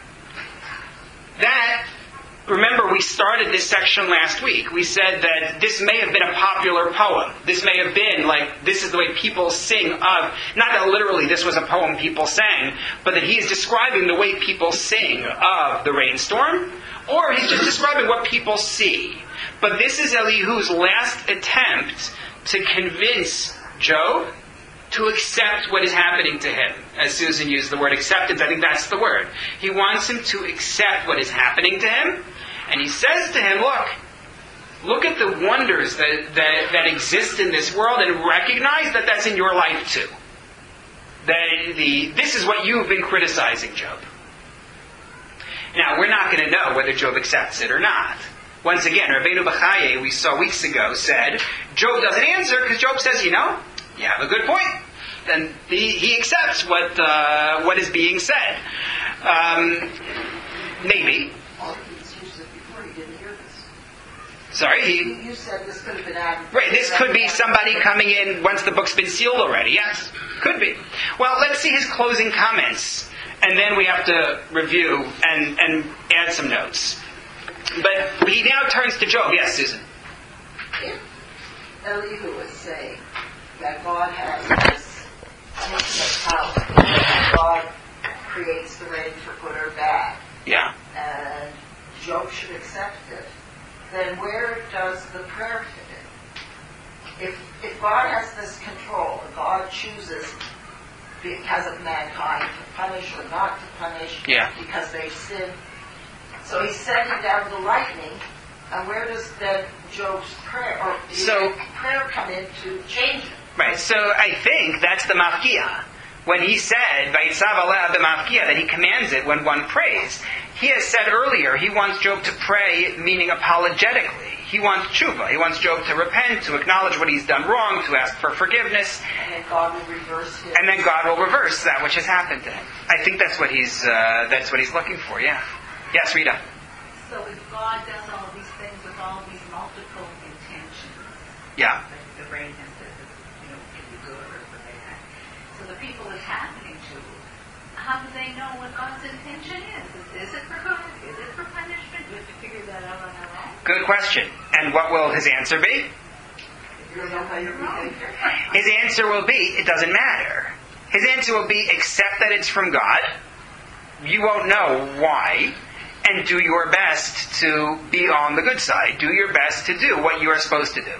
A: That, remember, we started this section last week. We said that this may have been a popular poem. This may have been like, this is the way people sing of, not that literally this was a poem people sang, but that he is describing the way people sing of the rainstorm, or he's just describing what people see. But this is Elihu's last attempt to convince Job to accept what is happening to him. As Susan used the word acceptance, I think that's the word. He wants him to accept what is happening to him. And he says to him, look, look at the wonders that, that, that exist in this world and recognize that that's in your life too. That the, this is what you've been criticizing, Job. Now, we're not going to know whether Job accepts it or not. Once again, Rabbeinu Bechaye, we saw weeks ago, said, Job doesn't answer because Job says, you know, you have a good point. And he, he accepts what, uh, what is being said. Um, maybe. Sorry, he...
D: You said this could have been added.
A: Right, this could be somebody coming in once the book's been sealed already. Yes, could be. Well, let's see his closing comments, and then we have to review and, and add some notes. But he now turns to Job. Yes, Susan?
D: If Elihu is saying that God has this infinite power, that God creates the rain for good or bad,
A: yeah,
D: and Job should accept it, then where does the prayer fit in? If, if God has this control, and God chooses because of mankind to punish or not to punish
A: yeah.
D: because they sin, so He's sending down the lightning, and where does then Job's prayer or
A: so,
D: prayer come in to change it?
A: Right, so I think that's the mafkia. When he said, Vayitzav Aleh b'mafkia, that he commands it when one prays, he has said earlier he wants Job to pray, meaning apologetically. He wants tshuva. He wants Job to repent, to acknowledge what he's done wrong, to ask for forgiveness.
D: And then God will reverse his...
A: And then God will reverse that which has happened to him. I think that's what he's uh, that's what he's looking for, yeah. Yes, Rita?
G: So if God does all of these things with all these multiple intentions,
A: yeah.
G: like the rain has said, you know, can be good or for bad. So the people it's happening to, how do they know what God's intention is? Is it for good? Is it for punishment? Do we have to figure that out on our own?
A: Good question. And what will his answer be? His answer will be, it doesn't matter. His answer will be, accept that it's from God. You won't know why. and do your best to be on the good side. Do your best to do what you are supposed to do.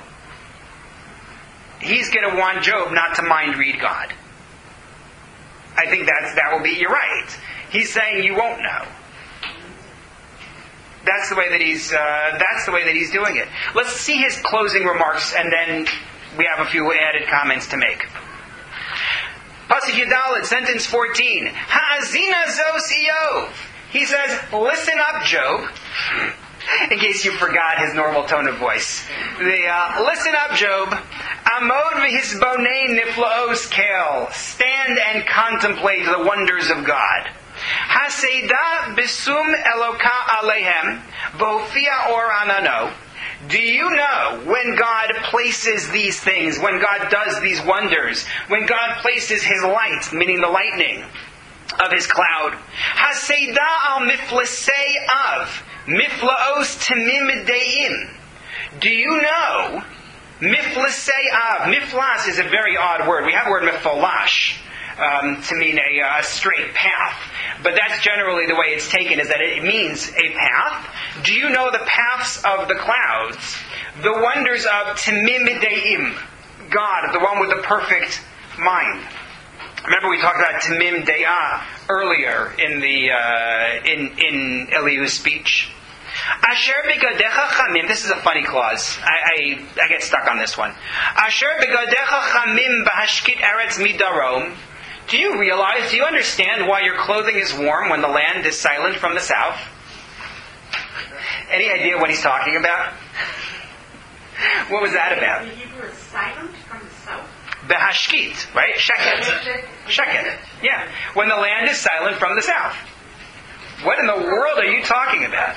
A: He's going to want Job not to mind read God. I think that's, that will be, you're right. He's saying you won't know. That's the way that he's, uh, that's the way that he's doing it. Let's see his closing remarks, and then we have a few added comments to make. Pasuk Yudalet, sentence fourteen. Ha'azina zos Iyov. He says, listen up, Job. In case you forgot his normal tone of voice. The, uh, listen up, Job. Amod v'hisbonei niflaos kel. Stand and contemplate the wonders of God. Haseida bisum eloka alehem v'ofia or anano. Do you know when God places these things, when God does these wonders, when God places His light, meaning the lightning of His cloud? Haseida al miflasei av, miflaos temim deim. Do you know, miflasei av, miflas is a very odd word. We have the word mifolash. Um, to mean a, a straight path. But that's generally the way it's taken, is that it means a path. Do you know the paths of the clouds? The wonders of Temim Deim, God, the one with the perfect mind. Remember we talked about Temim De'ah earlier in the uh, in, in Elihu's speech. Asher begadecha chamim. This is a funny clause. I, I, I get stuck on this one. Asher begadecha chamim bahashkit eretz midarom. Do you realize, do you understand why your clothing is warm when the land is silent from the south? Any idea what he's talking about? What was that about?
C: The Hebrew is silent from the south.
A: Behashkit, right? Sheket. Sheket. Yeah. When the land is silent from the south. What in the world are you talking about?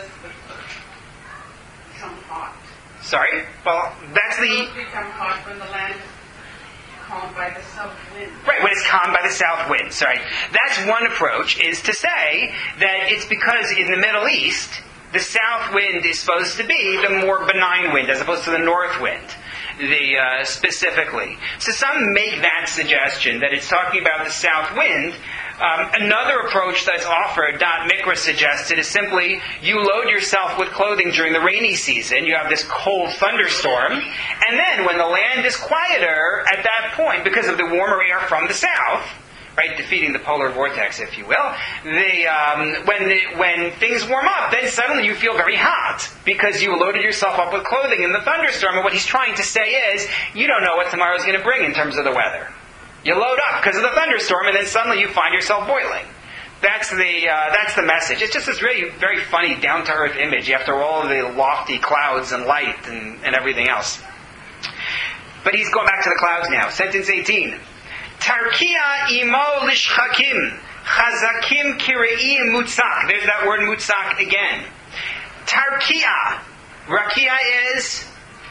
C: Become hot.
A: Sorry? Well, that's the...
C: Become hot when the land is calmed by the south wind.
A: Right, when it's calmed by the south wind. Sorry. That's one approach, is to say that it's because in the Middle East, the south wind is supposed to be the more benign wind as opposed to the north wind. The, uh, specifically. So some make that suggestion that it's talking about the south wind. Um, another approach that's offered, Dot Mikra suggested, is simply you load yourself with clothing during the rainy season. You have this cold thunderstorm, and then when the land is quieter at that point, because of the warmer air from the south, right, defeating the polar vortex, if you will, the, um, when the, when things warm up, then suddenly you feel very hot because you loaded yourself up with clothing in the thunderstorm. And what he's trying to say is, you don't know what tomorrow's going to bring in terms of the weather. You load up because of the thunderstorm, and then suddenly you find yourself boiling. That's the uh, that's the message. It's just this really very funny, down-to-earth image after all of the lofty clouds and light and, and everything else. But he's going back to the clouds now. Sentence eighteen. Tarkia imo lishchakim chazakim kirei mutzak. There's that word mutzak again. Tarkia. Rakia is...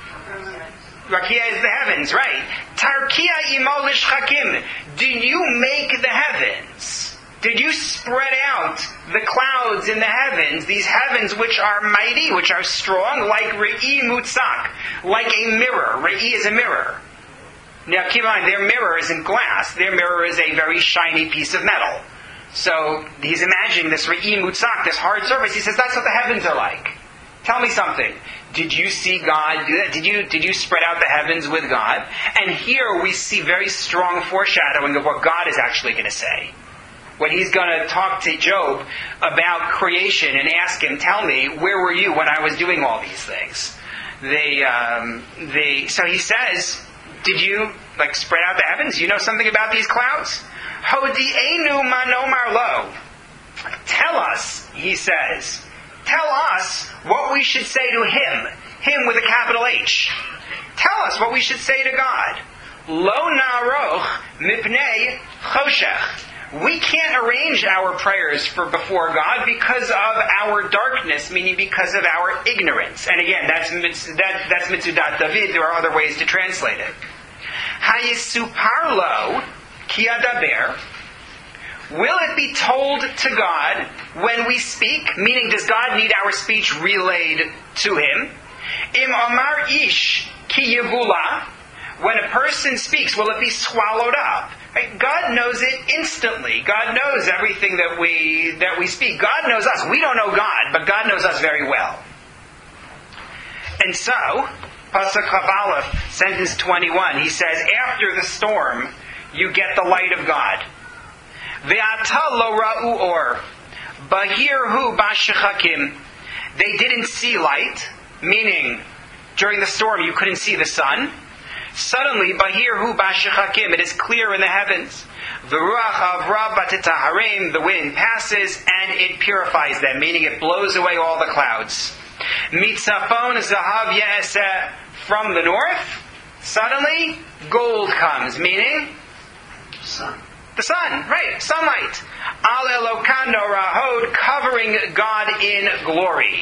A: Rakia is the heavens, right. Tarkia imo lishchakim. Do you make the heavens? Did you spread out the clouds in the heavens, these heavens which are mighty, which are strong, like re'i mutzak, like a mirror. Re'i is a mirror. Now keep in mind, their mirror isn't glass. Their mirror is a very shiny piece of metal. So he's imagining this re'i mutzak, this hard surface. He says, that's what the heavens are like. Tell me something. Did you see God do that? Did you did you spread out the heavens with God? And here we see very strong foreshadowing of what God is actually going to say. When he's going to talk to Job about creation and ask him, tell me, where were you when I was doing all these things? They, um, they, so he says, did you like spread out the heavens? You know something about these clouds? Hodi'enu manomar lo. Tell us, he says. Tell us what we should say to him. Him with a capital H. Tell us what we should say to God. Lo na'aroch mipnei choshech. We can't arrange our prayers for before God because of our darkness, meaning because of our ignorance. And again, that's that, that's Mitzudat David. There are other ways to translate it. Hayisupar lo ki adaber. Will it be told to God when we speak? Meaning, does God need our speech relayed to Him? Im amar ish ki yevula. When a person speaks, will it be swallowed up? Right? God knows it instantly. God knows everything that we that we speak. God knows us. We don't know God, but God knows us very well. And so, Pasuk Chav Aleph, sentence twenty-one, he says, after the storm, you get the light of God. Ve'ata lo ra'u or, bahir hu b'shechakim. They didn't see light, meaning during the storm you couldn't see the sun. Suddenly, bahir hu b'shechakim, it is clear in the heavens. V'ruach avra batitaharim, the wind passes and it purifies them, meaning it blows away all the clouds. Mitzapon zahav ye'eseh, from the north, suddenly gold comes, meaning
E: Sun.
A: the sun, right, sunlight. Al elokano rahod, covering God in glory.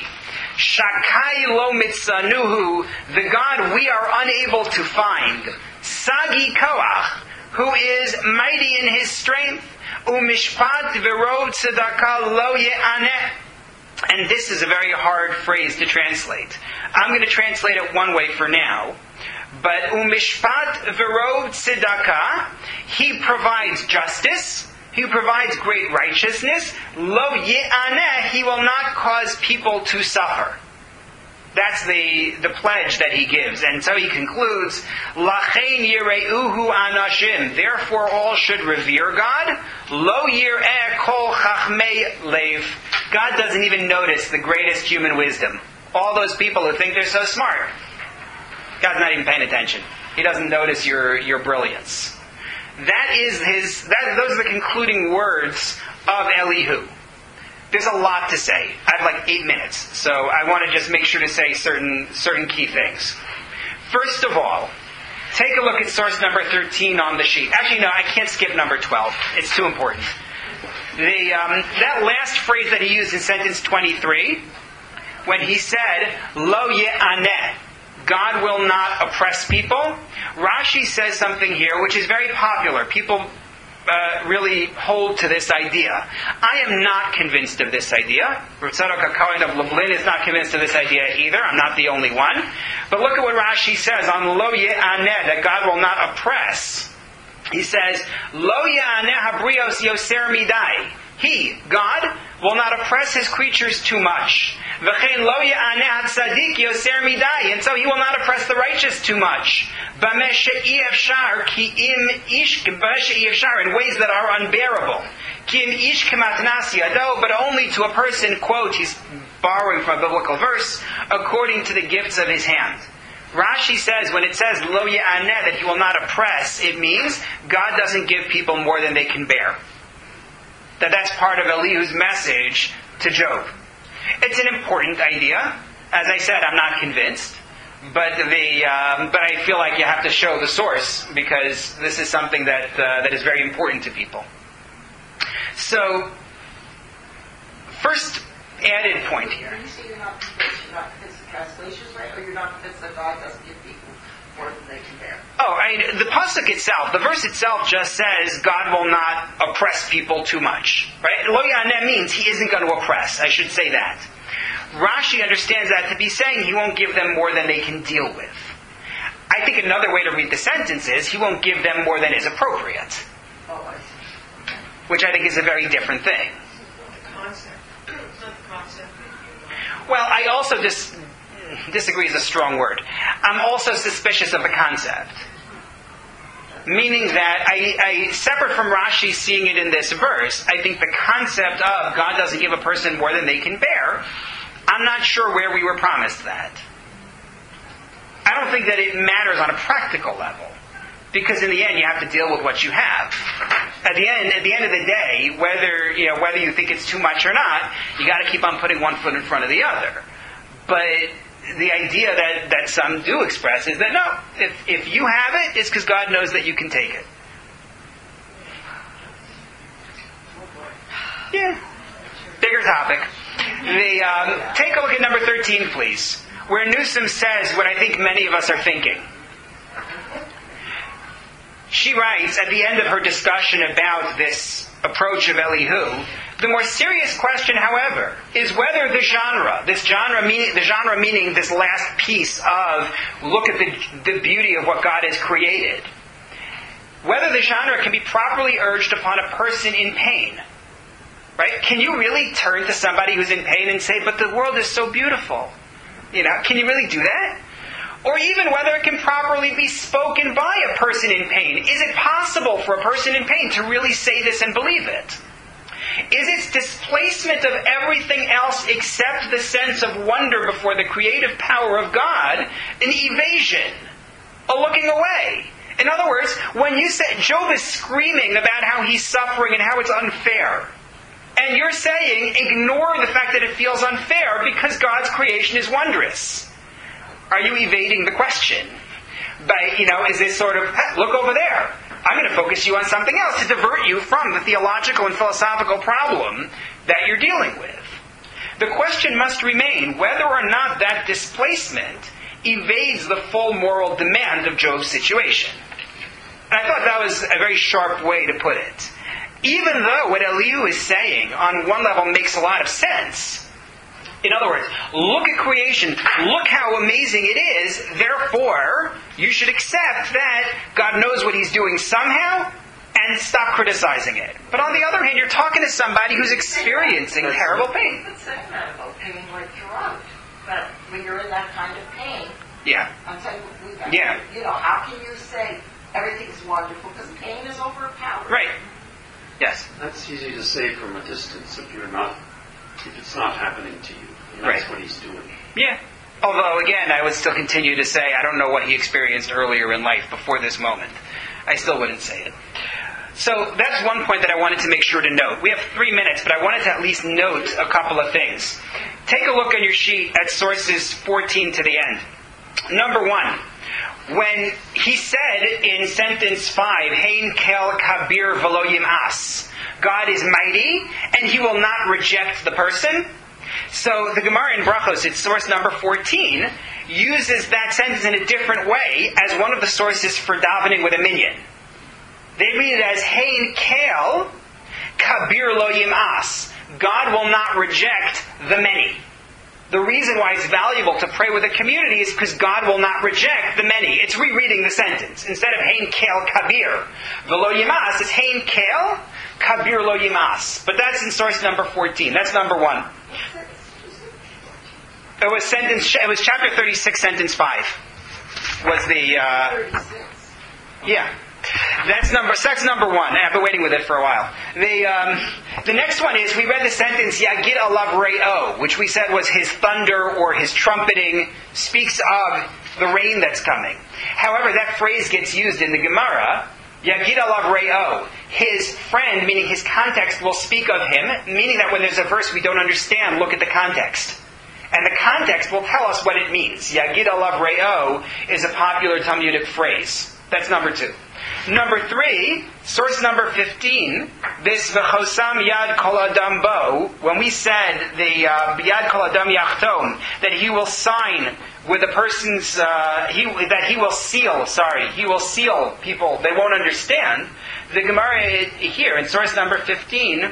A: Shakai lo mitzanuhu, the God we are unable to find. Sagi koach, who is mighty in his strength. Umishpat v'rod tzedakah lo ye'aneh. And this is a very hard phrase to translate. I'm going to translate it one way for now. But umishpat v'rod tzedakah, he provides justice, he provides great righteousness. Lo ye'aneh, he will not cause people to suffer. That's the, the pledge that he gives. And so he concludes, Lachein yireuhu anashim, therefore all should revere God. Lo yireh kol chachmei lev, God doesn't even notice the greatest human wisdom. All those people who think they're so smart, God's not even paying attention. He doesn't notice your, your brilliance. That is his. That, those are the concluding words of Elihu. There's a lot to say. I have like eight minutes, so I want to just make sure to say certain certain key things. First of all, take a look at source number thirteen on the sheet. Actually, no, I can't skip number twelve. It's too important. The um, that last phrase that he used in sentence twenty-three, when he said "Lo ye'aneh," God will not oppress people. Rashi says something here which is very popular. People uh, really hold to this idea. I am not convinced of this idea. Rav Tzadok HaKohen of Lublin is not convinced of this idea either. I'm not the only one. But look at what Rashi says on Lo Ye'aneh, that God will not oppress. He says, Lo Ye'aneh habrios yoser midai. He, God, will not oppress his creatures too much. V'chein lo ye'aneh hatzadik yoser midai. And so he will not oppress the righteous too much. B'meh she'i efshar ki im ish b'meh she'i efshar, in ways that are unbearable. Ki im ish kematnas yado, but only to a person, quote, he's borrowing from a biblical verse, according to the gifts of his hand. Rashi says, when it says lo ye'aneh, that he will not oppress, it means God doesn't give people more than they can bear. That that's part of Elihu's message to Job. It's an important idea. As I said, I'm not convinced. But the um, but I feel like you have to show the source, because this is something that uh, that is very important to people. So, first added point here.
D: When you say you're not convinced, you're not convinced the translation's right, or you're not convinced that God doesn't give people more than they can bear?
A: Oh, I, the pasuk itself, the verse itself just says God will not oppress people too much. Right? Lo yaneh means he isn't going to oppress. I should say that. Rashi understands that to be saying he won't give them more than they can deal with. I think another way to read the sentence is he won't give them more than is appropriate.
D: Oh, I see.
A: Which I think is a very different thing.
B: The concept. It's not the concept.
A: Well, I also dis- disagree is a strong word. I'm also suspicious of the concept. Meaning that, I, I separate from Rashi seeing it in this verse, I think the concept of God doesn't give a person more than they can bear, I'm not sure where we were promised that. I don't think that it matters on a practical level. Because in the end, you have to deal with what you have. At the end, at the end of the day, whether you know whether you think it's too much or not, you got to keep on putting one foot in front of the other. But the idea that, that some do express is that no, if if you have it, it's because God knows that you can take it. Yeah, bigger topic. The um, take a look at number thirteen, please, where Newsom says what I think many of us are thinking. She writes, at the end of her discussion about this approach of Elihu, the more serious question, however, is whether the genre, this genre meaning, the genre meaning this last piece of look at the, the beauty of what God has created, whether the genre can be properly urged upon a person in pain. Right? Can you really turn to somebody who's in pain and say, but the world is so beautiful? You know, can you really do that? Or even whether it can properly be spoken by a person in pain. Is it possible for a person in pain to really say this and believe it? Is its displacement of everything else except the sense of wonder before the creative power of God an evasion, a looking away? In other words, when you say Job is screaming about how he's suffering and how it's unfair, and you're saying ignore the fact that it feels unfair because God's creation is wondrous, are you evading the question? By, you know, is this sort of, look over there, I'm going to focus you on something else to divert you from the theological and philosophical problem that you're dealing with. The question must remain whether or not that displacement evades the full moral demand of Job's situation. And I thought that was a very sharp way to put it. Even though what Elihu is saying on one level makes a lot of sense, in other words, look at creation, look how amazing it is, therefore, you should accept that God knows what He's doing somehow, and stop criticizing it. But on the other hand, you're talking to somebody who's experiencing terrible pain.
D: You could say that about pain right throughout. But when you're in that kind of pain,
A: Yeah.
D: I'm saying, we got,
A: Yeah.
D: you know, how can you say everything's wonderful? Because pain is overpowering.
A: Right. Yes.
E: That's easy to say from a distance if you're not, if it's not happening to you. And that's
A: Right.
E: what he's doing.
A: Yeah. Although, again, I would still continue to say I don't know what he experienced earlier in life before this moment. I still wouldn't say it. So that's one point that I wanted to make sure to note. We have three minutes, but I wanted to at least note a couple of things. Take a look on your sheet at sources fourteen to the end. Number one, when he said in sentence five, Hein kel kabir v'lo yim'as, God is mighty and He will not reject the person. So the Gemara in Brachos, it's source number fourteen, uses that sentence in a different way as one of the sources for davening with a minyan. They read it as Hein kel kabir lo yim'as. God will not reject the many. The reason why it's valuable to pray with a community is because God will not reject the many. It's rereading the sentence. Instead of Hein kel kabir v'lo yimas, it's Hein kel kabir lo yimas. But that's in source number fourteen. That's number one. It was sentence. It was chapter thirty-six, sentence five. Was the uh,
D: thirty-six.
A: yeah. That's number. That's number one. I've been waiting with it for a while. The um, the next one is we read the sentence Yagid alav re'o, which we said was his thunder or his trumpeting, speaks of the rain that's coming. However, that phrase gets used in the Gemara. Yagid alav re'o, his friend, meaning his context, will speak of him, meaning that when there's a verse we don't understand, look at the context. And the context will tell us what it means. Yagid alav re'o is a popular Talmudic phrase. That's number two. Number three, source number fifteen, this v'chosam yad kol adam bo, when we said the uh, yad kol adam yachtom, that he will sign with a person's, uh, he, that he will seal, sorry, he will seal people they won't understand, the Gemara here in source number fifteen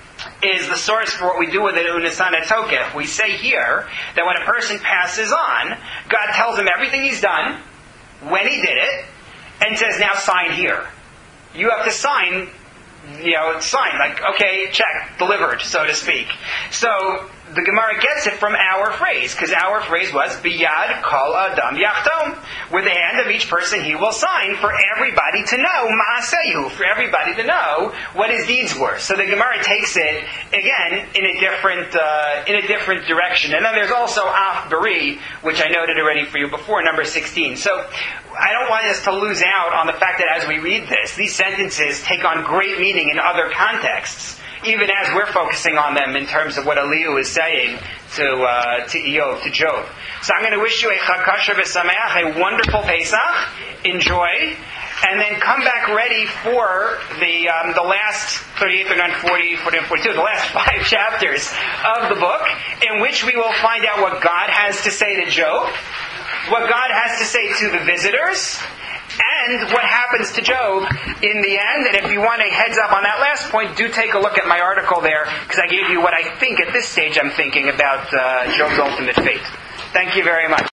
A: is the source for what we do with it in Unisana Tokef. We say here that when a person passes on, God tells him everything he's done, when he did it, and says, now sign here. You have to sign, you know, sign, like, okay, check, delivered, so to speak. So, the Gemara gets it from our phrase, because our phrase was, Biyad kol adam yachtom. With the hand of each person he will sign for everybody to know, ma'asehu, for everybody to know what his deeds were. So the Gemara takes it, again, in a different uh, in a different direction. And then there's also af bari, which I noted already for you before, number sixteen. So I don't want us to lose out on the fact that as we read this, these sentences take on great meaning in other contexts, even as we're focusing on them in terms of what Elihu is saying to uh, to Eov, to Job. So I'm going to wish you a Chag Kasher v'Sameach, a wonderful Pesach. Enjoy. And then come back ready for the um, the last thirty-eight, thirty-nine, forty, forty-one, forty-two, the last five chapters of the book, in which we will find out what God has to say to Job, what God has to say to the visitors, and what happens to Job in the end. And if you want a heads up on that last point, do take a look at my article there, because I gave you what I think at this stage I'm thinking about uh, Job's ultimate fate. Thank you very much.